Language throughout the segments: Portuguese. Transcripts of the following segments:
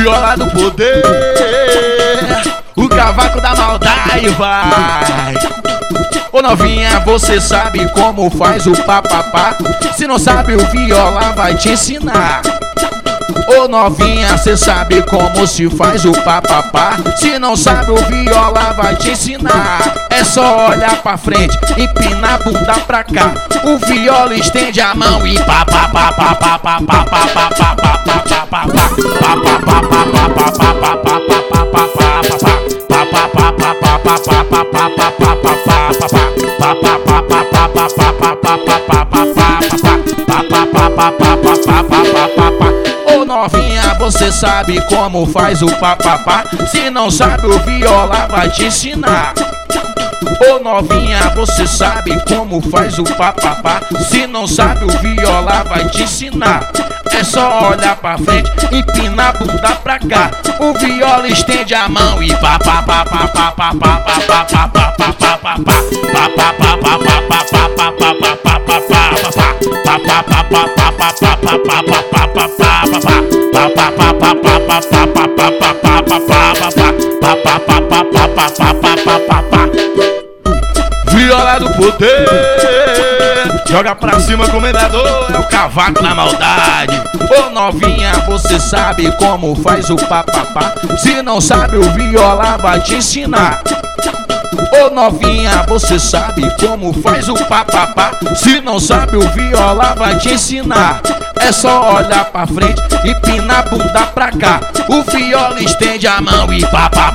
Viola do poder, o cavaco da maldade vai. Ô novinha, você sabe como faz o papapá? Se não sabe, o Viola vai te ensinar. Ô novinha, cê sabe como se faz o papapá? Se não sabe, o Viola vai te ensinar. É só olhar pra frente, empinar a bunda pra cá. O Viola estende a mão e papapá. Ô novinha, você sabe como faz o papapá? Se não sabe, o Viola vai te ensinar. Ô novinha, você sabe como faz o papapá? Se não sabe, o Viola vai te ensinar. É só olhar pra frente, empinar a bunda pra cá. O Viola estende a mão e Viola do poder, joga pra cima, comendador, é o cavaco da maldade. Ô novinha, você sabe como faz o papapá? Se não sabe, o Viola vai te ensinar. Ô novinha, você sabe como faz o papapá? Se não sabe, o Viola vai te ensinar. É só olhar pra frente, empinar a bunda pra cá. O Viola estende a mão e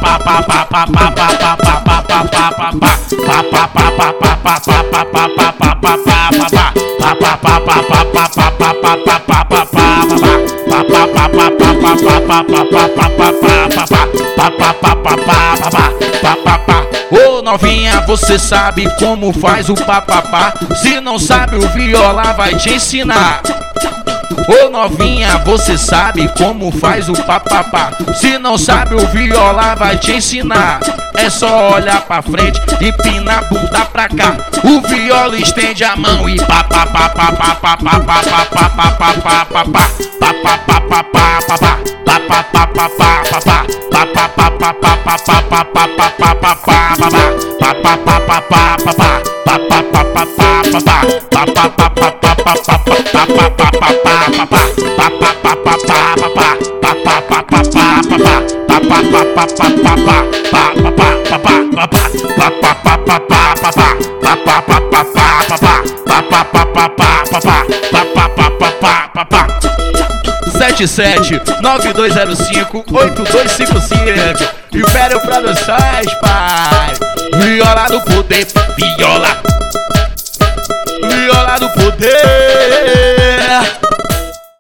Ô novinha, você sabe como faz o papapá? Se não sabe, o Viola vai te ensinar. Ô novinha, você sabe como faz o papapá? Se não sabe, o Viola vai te ensinar. É só olhar pra frente, empinar a bunda pra cá. O Viola estende a mão e sete 9205-8255 Império Produções, pai. Viola do poder, Viola. Viola do poder.